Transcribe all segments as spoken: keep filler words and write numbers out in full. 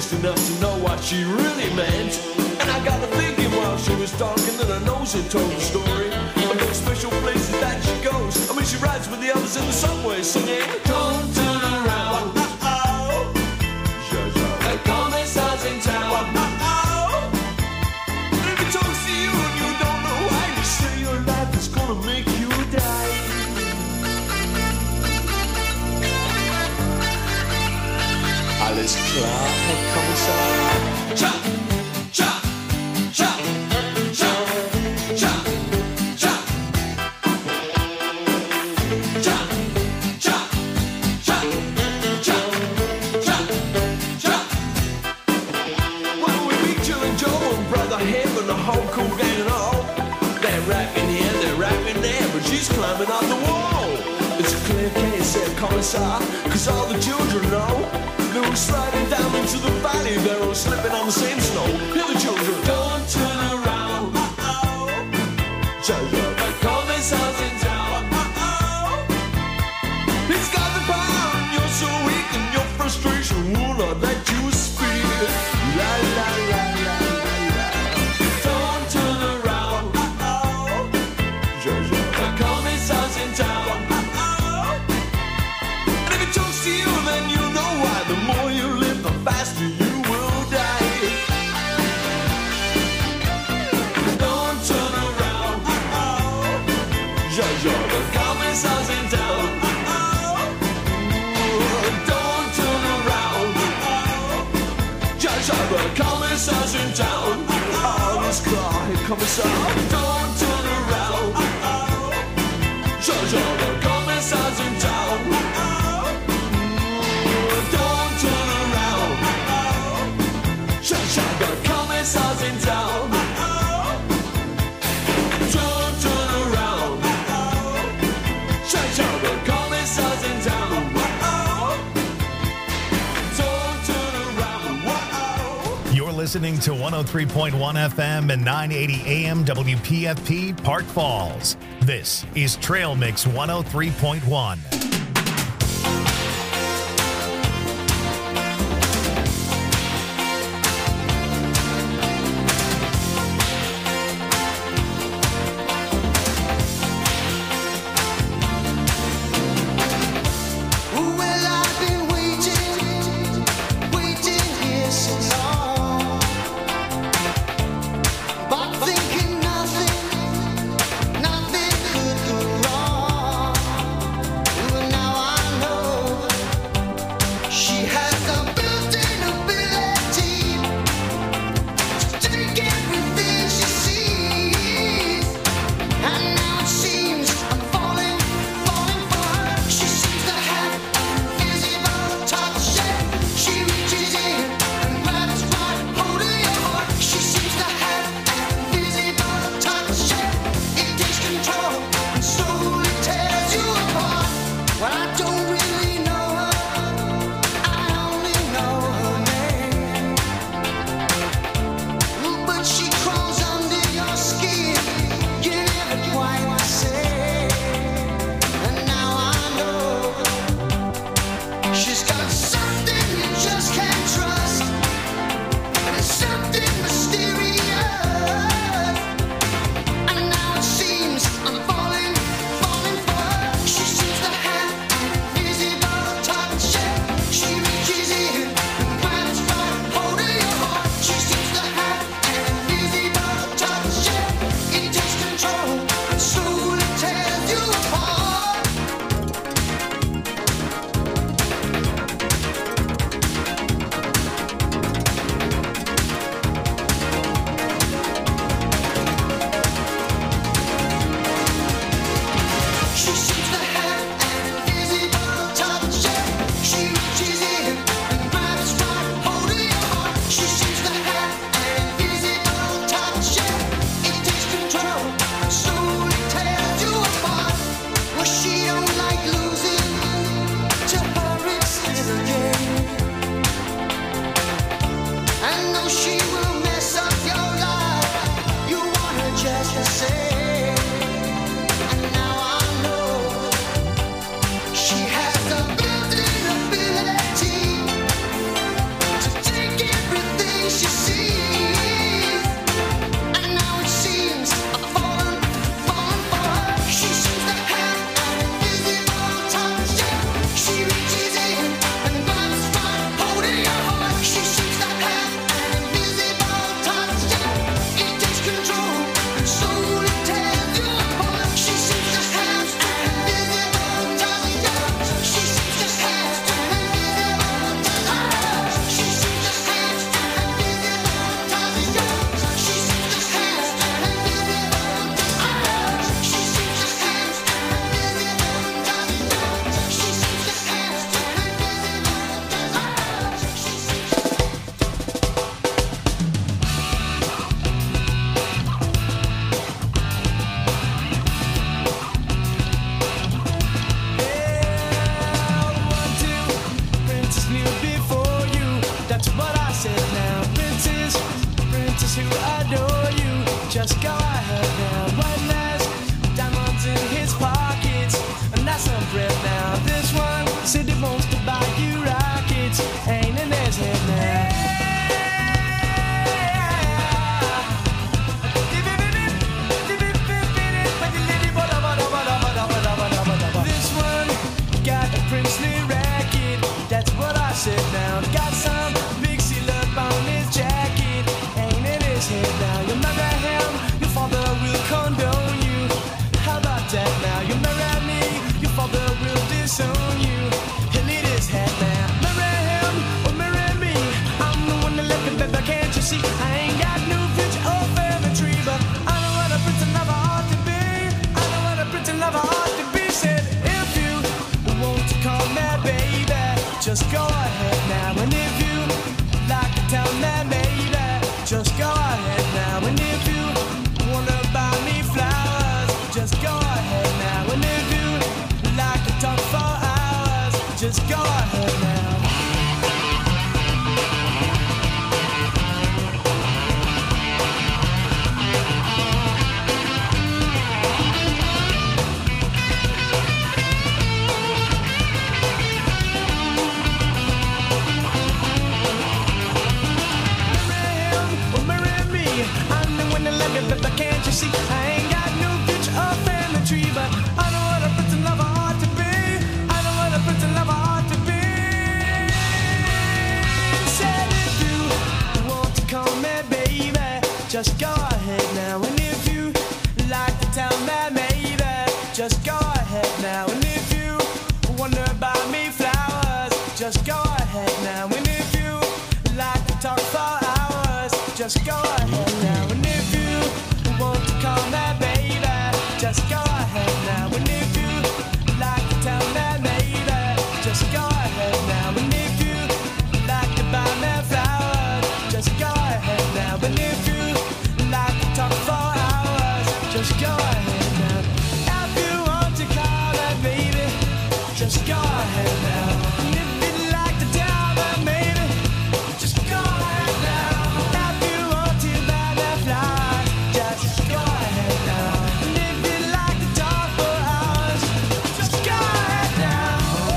just enough to know what she really meant. And I got to thinking while she was talking that her nose had told the story of those special places that she goes. I mean, she rides with the others in the subway singing, don't turn around. Uh-oh. The commissar's in town. Uh-oh. And if he talks to you and you don't know why, you say your life is gonna make you die. Alles klar, Herr Kommissar. Cha, cha, cha, cha, cha, cha, cha, cha, cha, cha, cha, cha. Well, we meet Jill and Joe and Brother Hib and the whole cool gang and all. They're rapping here, they're rapping there, but she's climbing up the wall. It's a clear case, Herr Kommissar, cause all the children know. They were sliding down into the valley, they're all slipping on the same snow. Hear the children, don't turn around. Uh-oh. The commissar's in town. Uh-oh. He's got the power and you're so weak and your frustration will not let you speak. La la la la la la. Don't turn around. Uh-oh. The commissar's in town. Uh-oh. And if he talks to you, then you know why. The more you live, the faster you will die. Don't turn around. Uh-oh. Jojo, the commissar's in town. Uh-oh. Don't turn around. Uh-oh. Jojo, the commissar's in town. Uh-oh. This car, here commissar. Don't turn around. Uh-oh. Jojo, the commissar's in town. Uh-oh. Don't turn around. Uh-oh. Shut the commissar's in town. Uh-oh. Don't turn around. Uh-oh. Shut the commissar's in town. Uh-oh. Don't turn around. Uh-oh. You're listening to one oh three point one F M and nine eighty A M W P F P Park Falls. This is Trail Mix one oh three point one. Nothing could go wrong. just go ahead now. And if you like to tell me, maybe, just go ahead now. And if you wonder about me flowers, just go ahead now. And if you like to talk for hours, just go ahead now. And if you want to call me baby, just go ahead now. And if you like to tell me maybe, just go ahead now. And if you like to buy me flowers, just go ahead now. And if you like to talk for hours, just go ahead now. If you want to call me baby, just go ahead now. And if you'd like to tell me maybe, just go ahead now. If you want to buy me flowers, just go ahead now. And if you'd like to talk for hours, just go ahead now. Oh,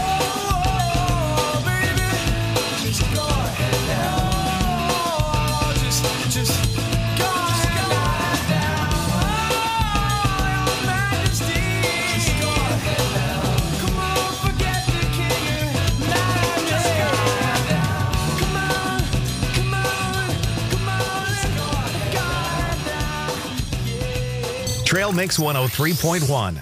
baby, just go ahead now. Oh, just, just go ahead now. Oh, your Majesty, just go ahead now. Come on, forget the king. Just go ahead now. Come on, come on, come on, go ahead now. Yeah. Trail Mix one oh three point one.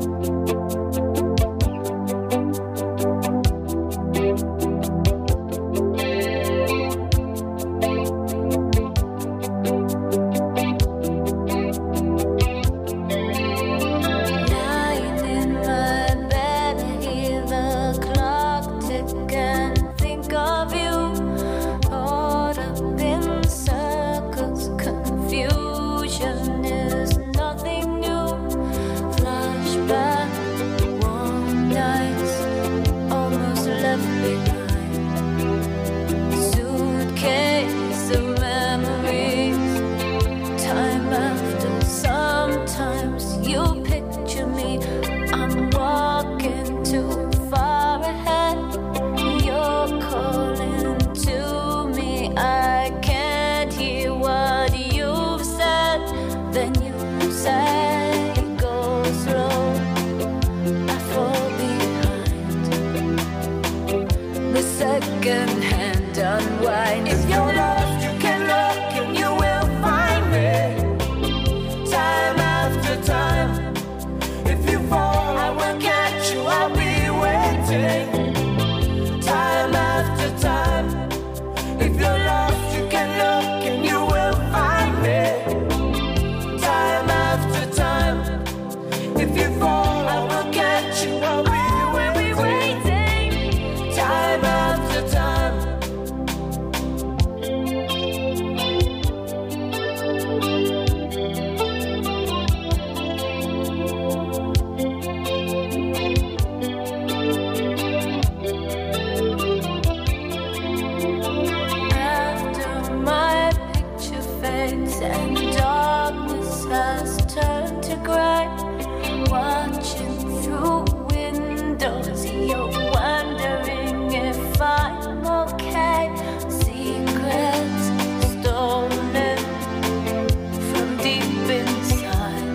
Lying in my bed, I hear the clock tick and think of you. Caught up in circles, confusion is nothing new. Flashback, warm nights, almost left behind. Suitcase of memories. Time after, sometimes you picture me. I'm walking too far ahead. You're calling to me. I can't hear what you've said. Then you say, go slow. I fall behind. The second hand unwind. If you're lost, you can look and you will find me. Time after time. If you fall, I will catch you. I'll be waiting. Time after time. If you're lost, you can look and you will find me. Time after time. If you fall, I will catch you. I'll be waiting. Time after time. After my picture fades and darkness has turned to gray, watching through windows, you're wondering if I'm okay. Secrets stolen from deep inside.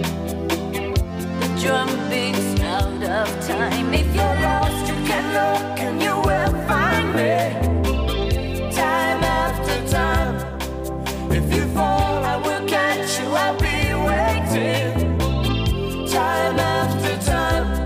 The drum beats out of time. If you're lost, you can look and you will find me. Time after time. If you fall, I will catch you. I'll be waiting. Time after time.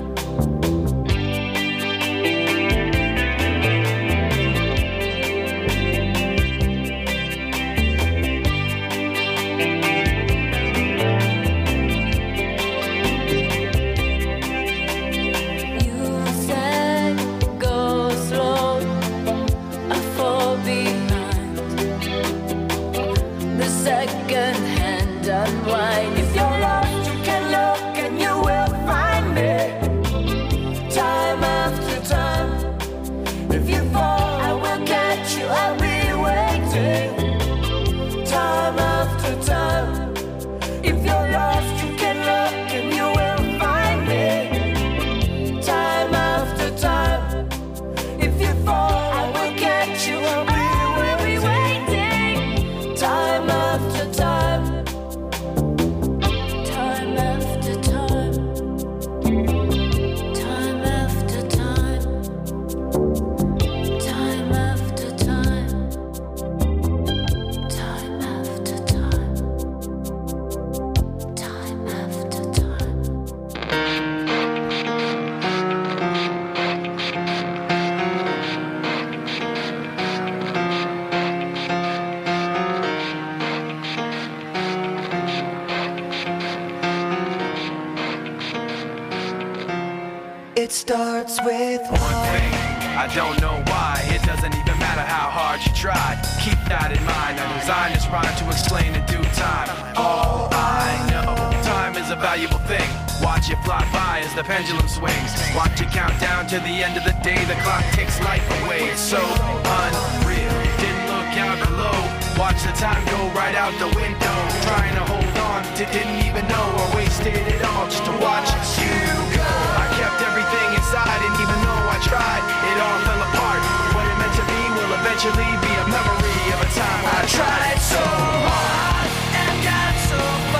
You said go slow. I fall behind. The second hand unwind. If you're lost, you can look and you will find me. Time after time. If you fall, I will catch you. I'll be waiting. Time after time. If you're lost, you can look and you will find me. Time after time. If you fall, I will catch you. I'll be waiting. Time after time. Time after time. Time after time. Time after time. starts with one thing. I don't know why. It doesn't even matter how hard you try. Keep that in mind. I designed this rhyme to explain in due time. All I know, time is a valuable thing. Watch it fly by as the pendulum swings. Watch it count down to the end of the day. The clock takes life away. It's so unreal. Didn't look out below. Watch the time go right out the window. Trying to hold on to didn't even know I wasted it all just to watch you go. I kept everything inside and even though I tried, it all fell apart. What it meant to be will eventually be a memory of a time when I tried so hard and got so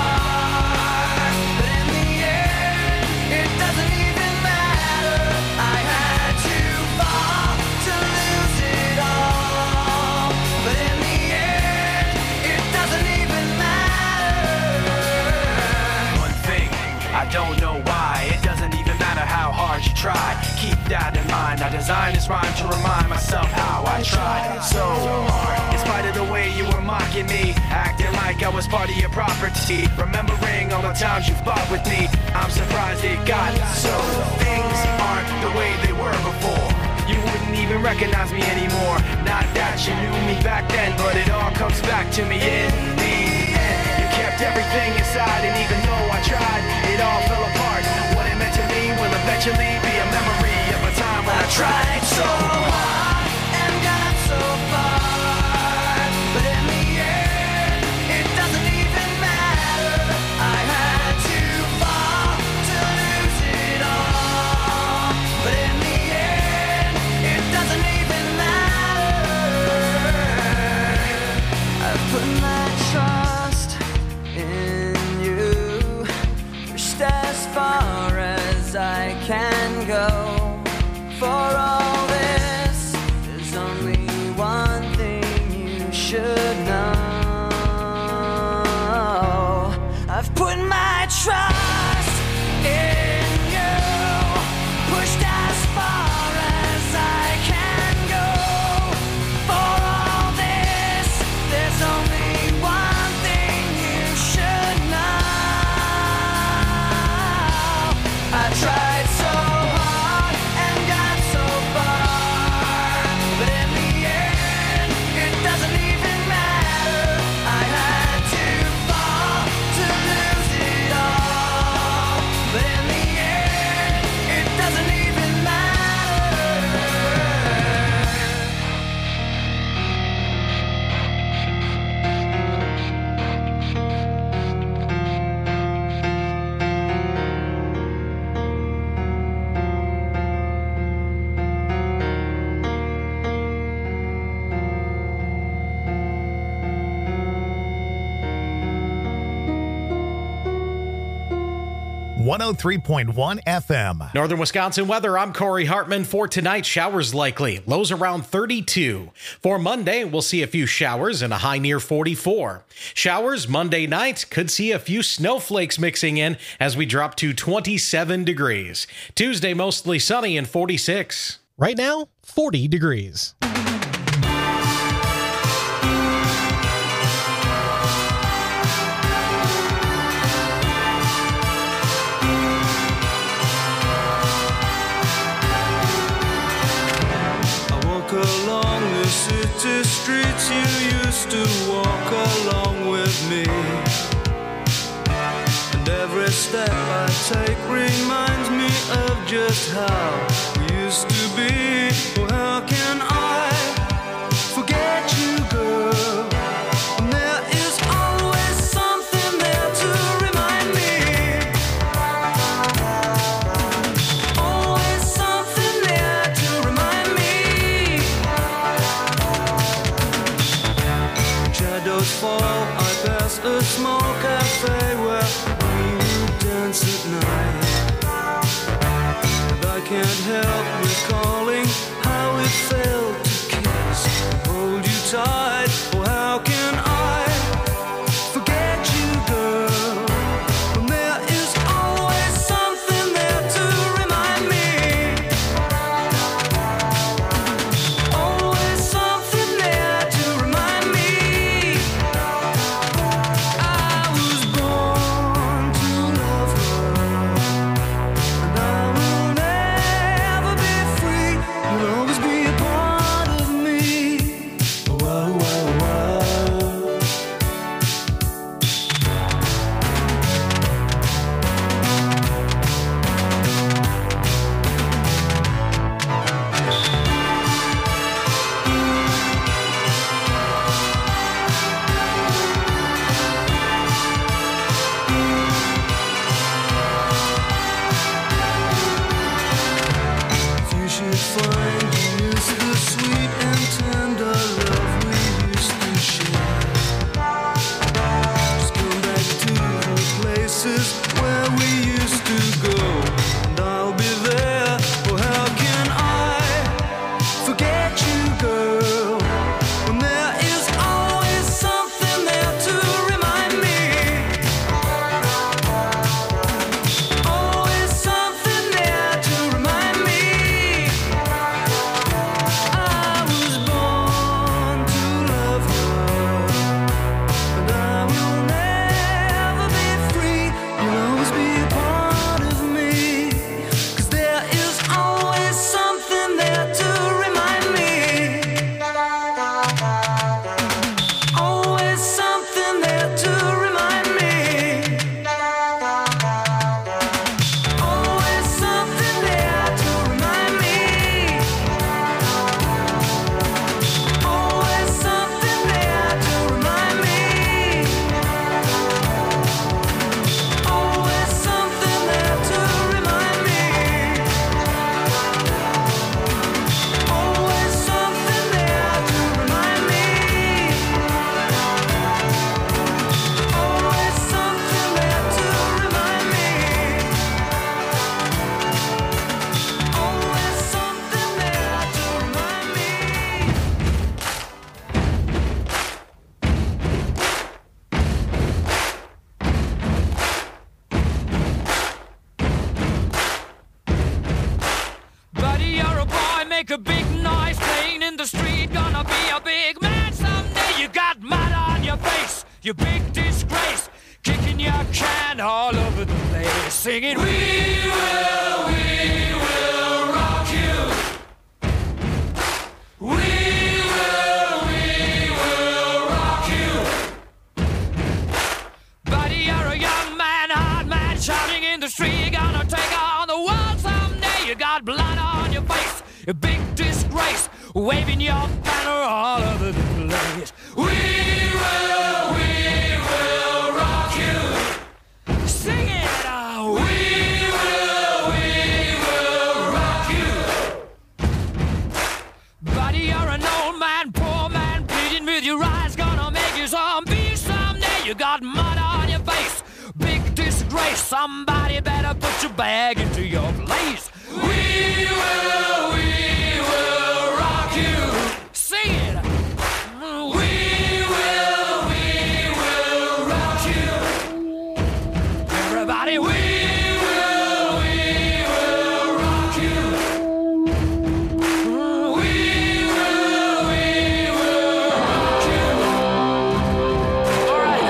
far. But in the end, it doesn't even matter. I had to fall to lose it all. But in the end, it doesn't even matter. One thing, I don't know why. It doesn't even matter how hard you try. Keep that in mind. I designed this rhyme to remind myself how I tried so hard. In spite of the way you were mocking me, acting like I was part of your property, remembering all the times you fought with me, I'm surprised it got so. Things aren't the way they were before. You wouldn't even recognize me anymore. Not that you knew me back then, but it all comes back to me in the end. You kept everything inside, and even though I tried, it all fell apart. What it meant to me will eventually be a memory of a time when I tried so hard and got so far. But in the end, it doesn't even matter. I had to fall to lose it all. But in the end, it doesn't even matter. I've put my trust in you, pushed as far as I can go. For all this, there's only one thing you should know. I've put my trust in you, pushed as far as I can go. For all this, there's only one thing you should know. I tried so hard and got so far, but in the end, it doesn't even matter. I had to fall to lose it all, but in the end, it doesn't even matter. one oh three point one F M. Northern Wisconsin weather, I'm Corey Hartman. For tonight, showers likely. Lows around thirty-two. For Monday, we'll see a few showers and a high near forty-four. Showers Monday night, could see a few snowflakes mixing in as we drop to twenty-seven degrees. Tuesday, mostly sunny and forty-six. Right now, forty degrees. Along the city streets you used to walk along with me, and every step I take reminds me of just how we used to be. Well, how can I forget you, girl? And there is always something there to remind me. Always something there to remind me. Shadows fall, I pass a small cafe where we would dance at night. And I can't help recalling how it felt to kiss and hold you tight. Well, how can I forget you, girl? When there is always something there to remind me. Always something there to remind me. I was born to love her, and I will never make a big noise playing in the street. Gonna be a big man someday. You got mud on your face, you big disgrace. Kicking your can all over the place, singing, we will, we will rock you. We will, we will rock you. Buddy, you're a young man, hard man, shouting in the street. You're gonna take on the world someday. You got blood on your face, a big disgrace, waving your banner all over the place. We will, we will rock you. Sing it out. We will, we will rock you. Buddy, you're an old man, poor man, pleading with your eyes, gonna make you zombie someday. You got mud on your face, big disgrace. Somebody better put your bag into your place. We will, we will rock you. Sing it. We will, we will rock you. Everybody, we will, we will rock you. We will, we will rock you. All right.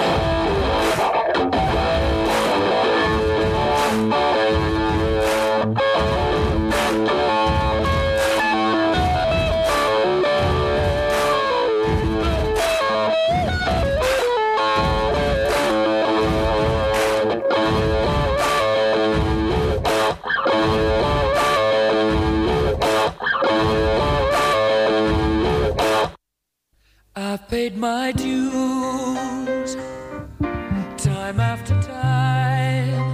I've paid my dues time after time.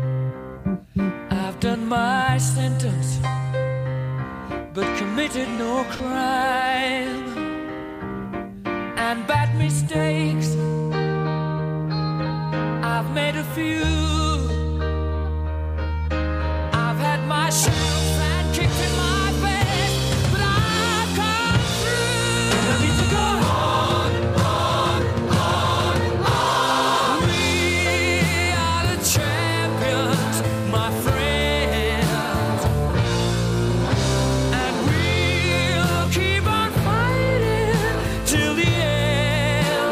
I've done my sentence, but committed no crime. And bad mistakes, I've made a few. I've had my shots and kicked in my face, but I've come through. I need to go on, on, on, on. We are the champions, my friends, and we'll keep on fighting till the end.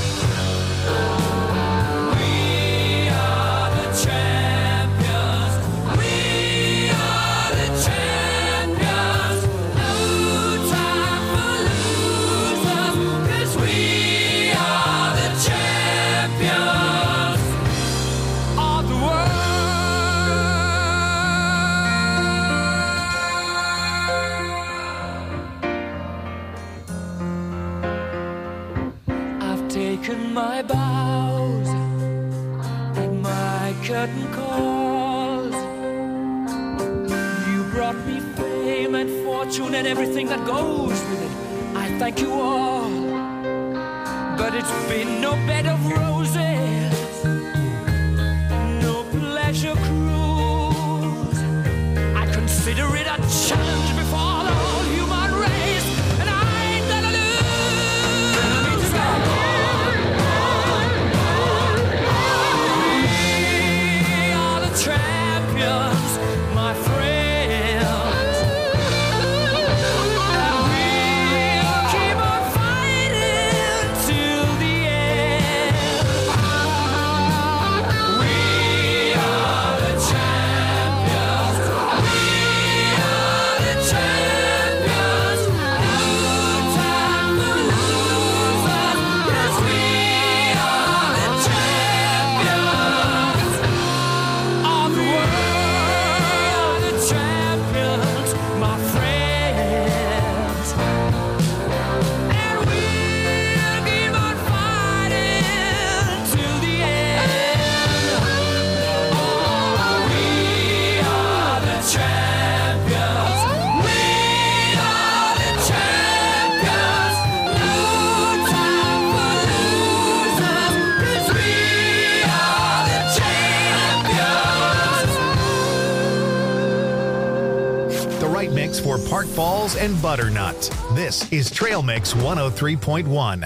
We are the champions. We are the champions. No time for losers, 'cause we are the champions of the world. I've taken my bows and my curtain calls. You brought me fame and fortune and everything that goes with it. I thank you all, but it's been no bed of roses, no pleasure cruise. I consider it a challenge before the whole human race, and I ain't gonna lose. I need to go on, on, on, on. We are the champions, my friends, and we'll keep on fighting till the end. We are the champions. We are the champions. No time for losers, 'cause we are the champions of the world. The champions, my friends, and we'll keep on fighting till the end. Oh, we are the champions. We are the champions. No time for losers, 'cause we are the champions. The right mix for Park Falls and Butternut. This is Trail Mix one oh three point one.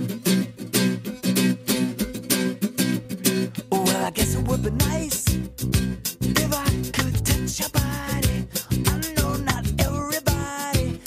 Well, I guess it would be nice if I could touch your body. I know not everybody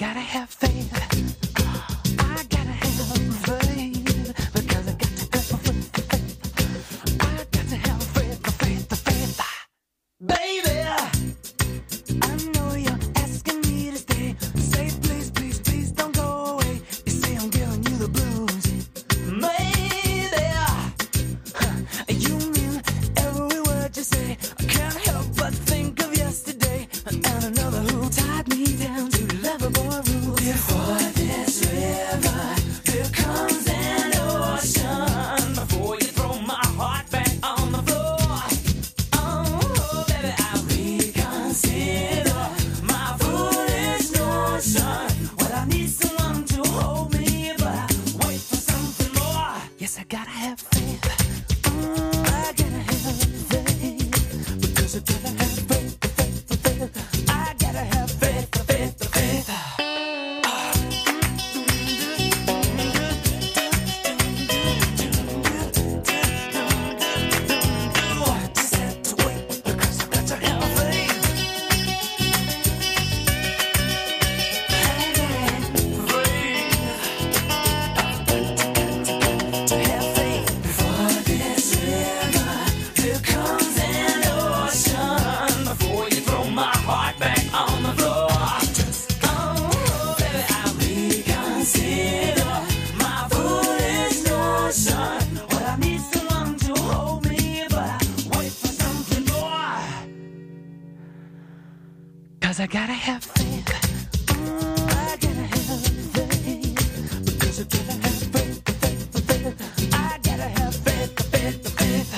gotta have faith. I gotta have faith. Because I got to have faith. I got to have faith, the faith, the faith. Baby, I know you're asking me to stay. Say please, please, please don't go away. You say I'm giving you the blues. Maybe you mean every word you say. I can't help but think of yesterday and another who tied me down to lovable rules. Before this river, there comes an ocean. Before you throw my heart back on the floor, oh baby, I reconsider my foolish notion. Well, I need someone to hold me, but I wait for something more. Yes, I gotta have faith. Mm, I gotta have faith. Because I gotta have faith, the faith, the faith. I gotta have faith, the faith, the faith. Just have to wait because I got to have faith. To have faith. Before this river, there comes an ocean. Before you throw my heart back on the floor, oh baby, I reconsider my foolish notion. Well, I need someone to hold me, but I wait for something more. Cause I gotta have faith. Mm, I gotta have faith. Because I gotta have faith, the faith, the faith. I gotta have faith, the faith, the faith.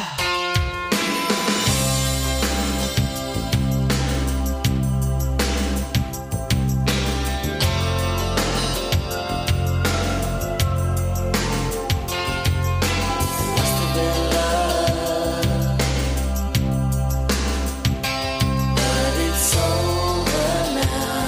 Must have been love, but it's over now.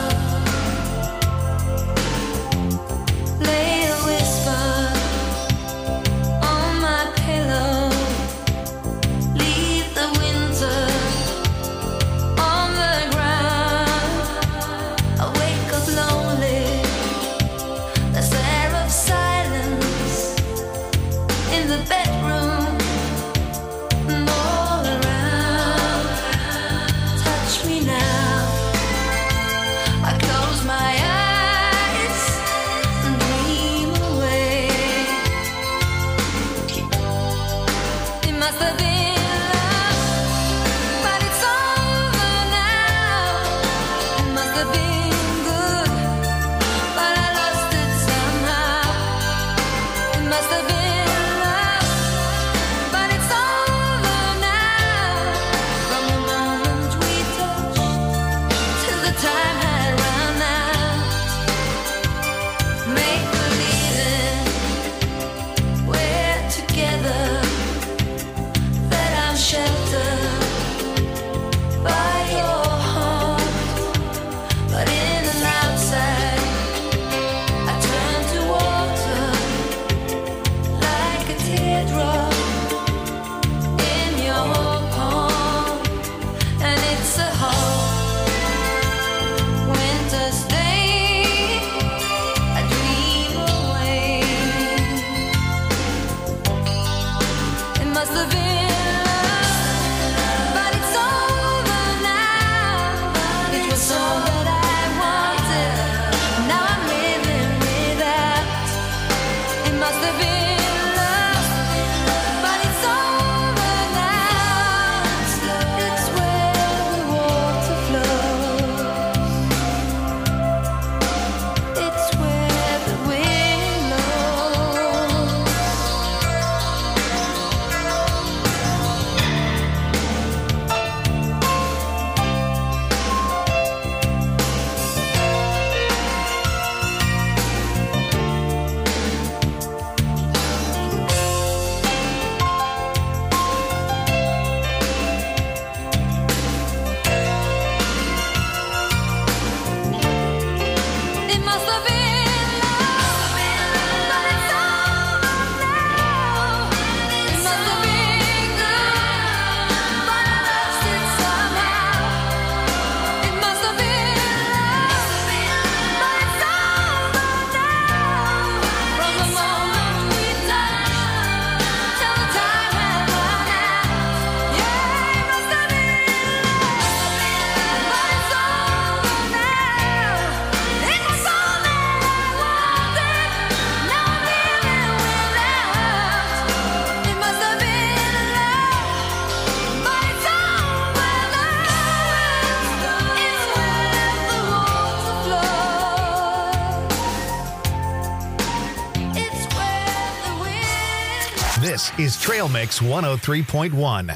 This is Trail Mix one oh three point one.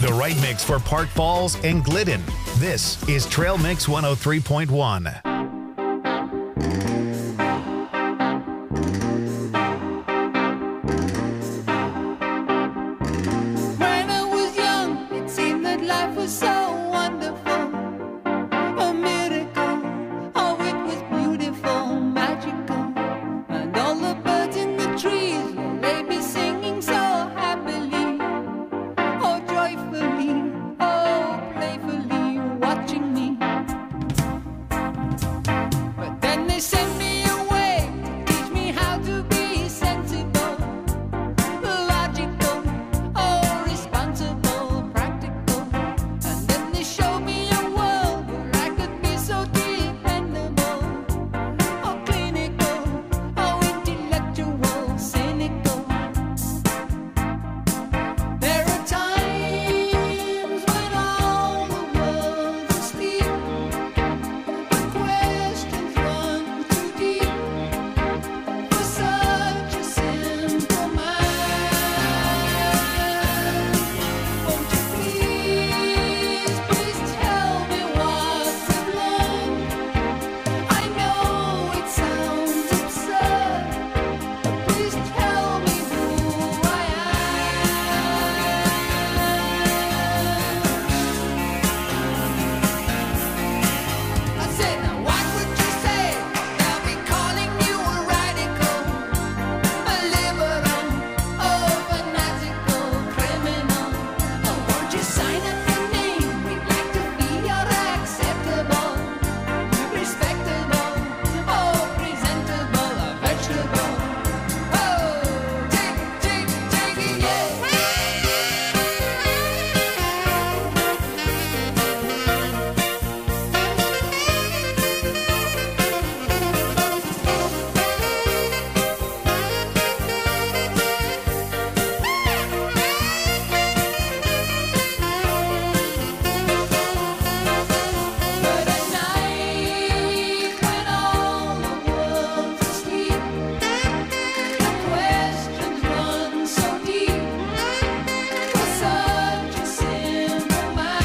the right mix for Park Falls and Glidden. This is Trail Mix one oh three point one. When I was young, it seemed that life was so wonderful, a miracle. Oh, it was beautiful, magical, and all the birds in the trees, well, they be singing so happily, oh, joyfully, oh, playfully, watching me. But then they sent me away to teach me how to be sensible, logical, oh, responsible, practical. And then they showed me a world where I could be so dependable, oh, clinical, oh, intellectual, cynical. There are times when all the world's asleep, the questions run too deep for such a simple mind. Won't you please, please tell me what's I've learned? I know it sounds absurd, but please tell me who I am. I said, now what would you say? They'll be calling you a radical, a liberal, oh, fanatical, criminal. Oh, won't you sign up your name? We'd like to feel acceptable, respectable, oh, presentable, a vegetable. Oh, take, take, take it, yeah. But at night, when all the world's asleep, the questions run so deep for such a simple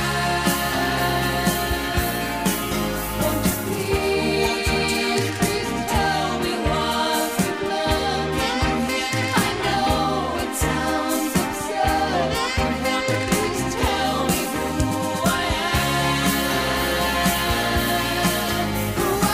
mind. Won't you please, please tell me what we've learned? I know it sounds absurd, but please tell me who I am. Who I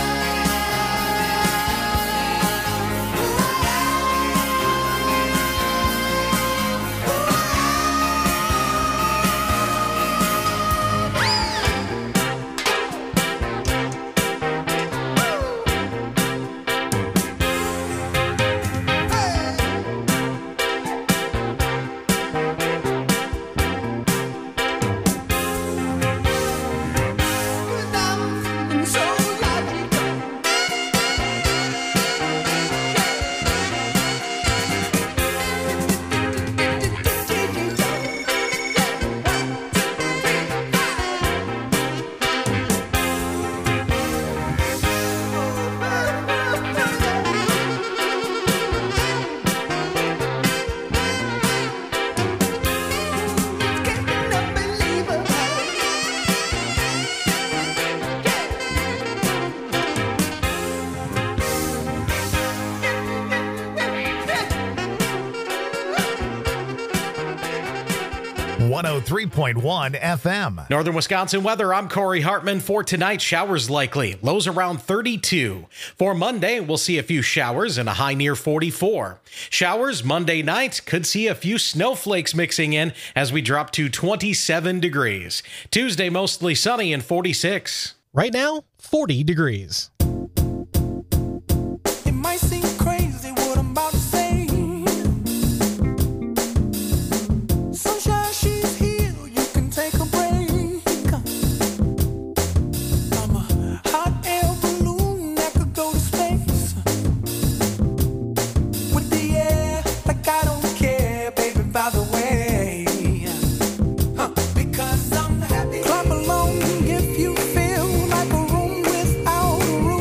am so logical. It's getting unbelievable. one oh three point one F M. Northern Wisconsin weather, I'm Corey Hartman. For tonight, showers likely. Lows around thirty-two. For Monday, we'll see a few showers and a high near forty-four. Showers Monday night, could see a few snowflakes mixing in as we drop to twenty-seven degrees. Tuesday, mostly sunny and forty-six. Right now, forty degrees. It might seem crazy what I'm about to say. Sunshine, she's here. You can take a break. I'm a hot air balloon that could go to space. With the air, like I don't care, baby, by the way. Huh. Because I'm happy. Clap along if you feel like a room without a roof.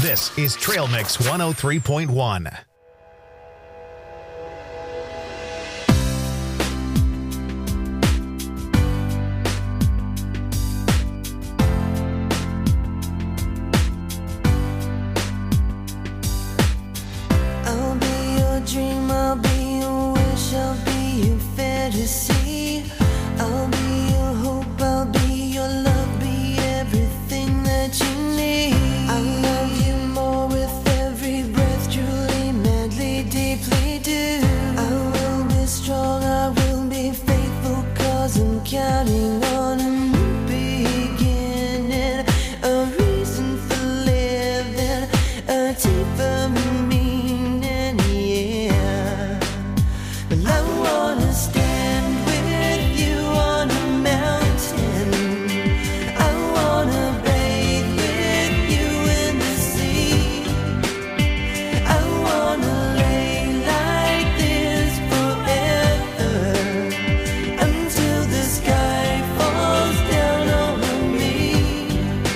This is Trail Mix one oh three point one. I'll be your dream, I'll be your wish, I'll be your fantasy. I'll be your hope, I'll be your love, be everything that you need. I love you more with every breath, truly, madly, deeply do. I will be strong, I will be faithful, cause I'm counting on a new beginning, a reason for living, a deeper meaning, yeah. Well, I wanna stand with you on a mountain. I wanna bathe with you in the sea. I wanna lay like this forever until the sky falls down over me.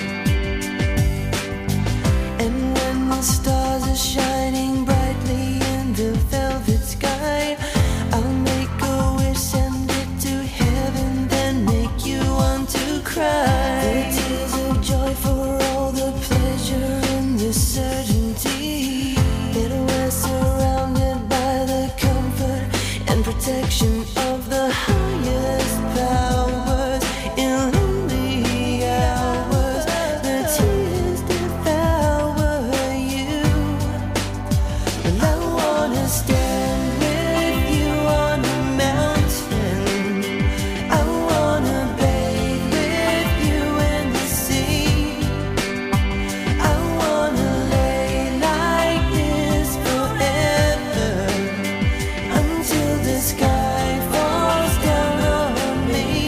And when the stars are shining brightly in the velvet sky, I'll make a wish, send it to heaven, then make you want to cry. The tears of joy for all the pleasure and the certainty that we're surrounded by the comfort and protection of the highest powers. In lonely hours, the tears devour you. Well, I wanna stand with you on a mountain. I wanna bathe with you in the sea. I wanna lay like this forever until the sky falls down on me.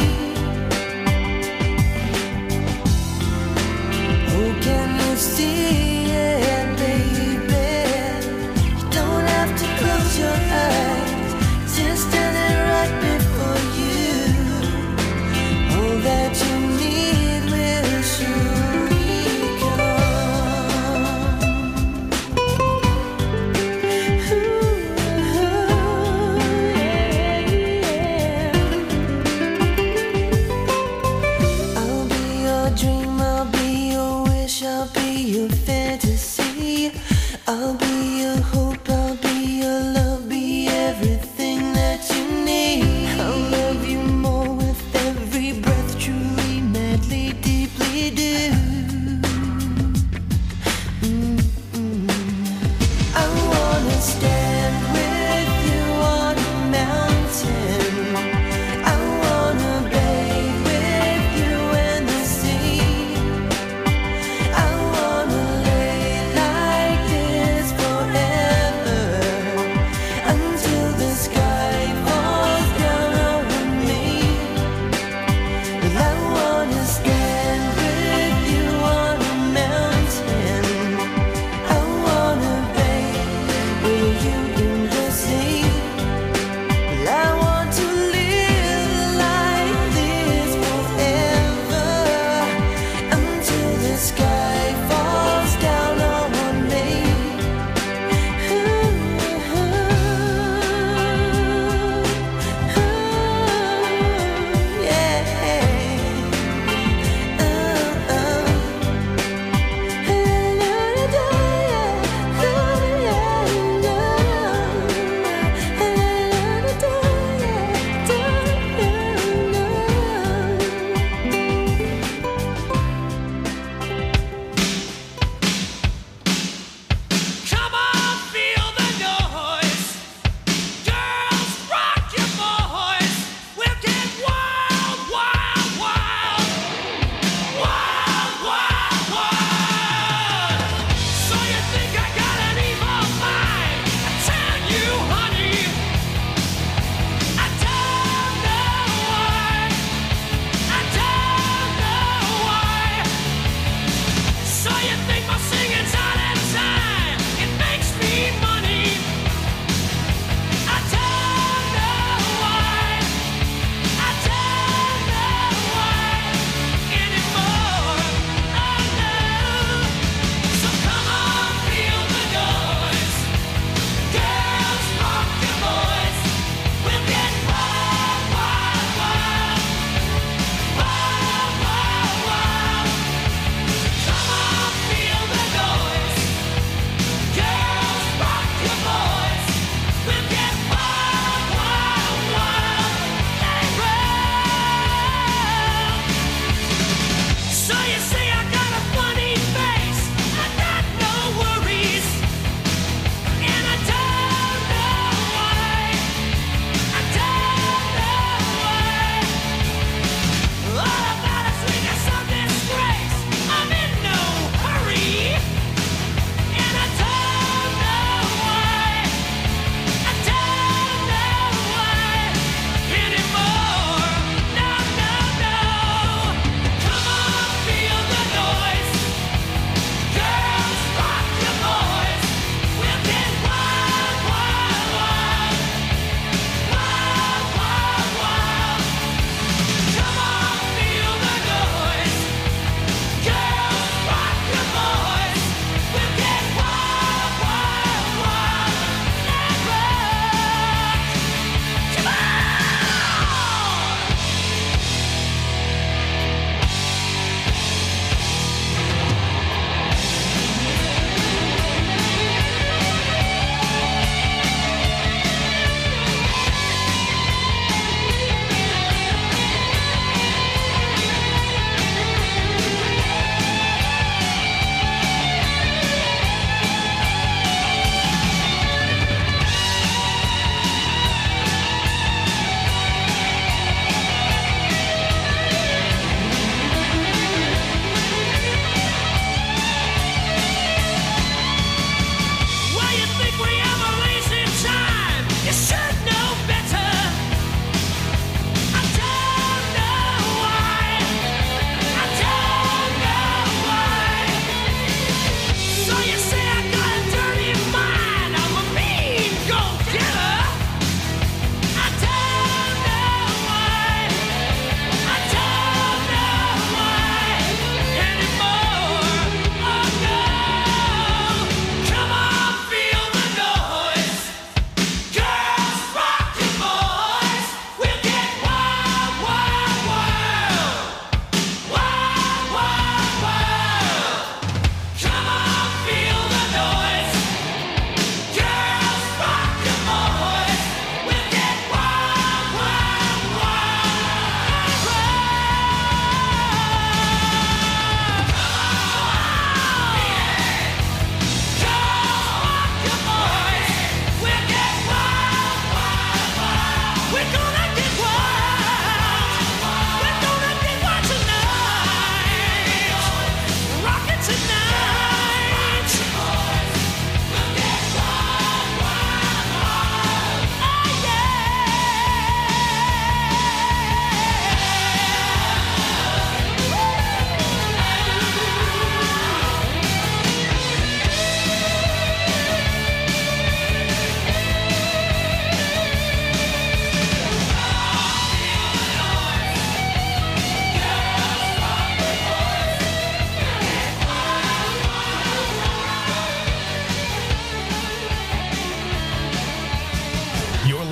Oh, can you see it, baby? You don't have to close your eyes, just standing right before you. All that you need will surely come. I'll be your dream, I'll be your wish, I'll be your fantasy. I'll be your hope, I'll be your love, be everything that you need. I'll love you more with every breath, truly, madly, deeply do. Mm-mm. I wanna stand with you on a mountain. I wanna bathe with you in the sea. I wanna lay like this forever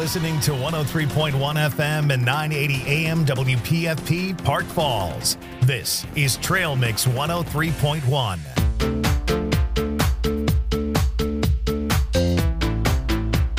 listening to one oh three point one F M and nine eighty A M W P F P Park Falls. This is Trail Mix one oh three point one.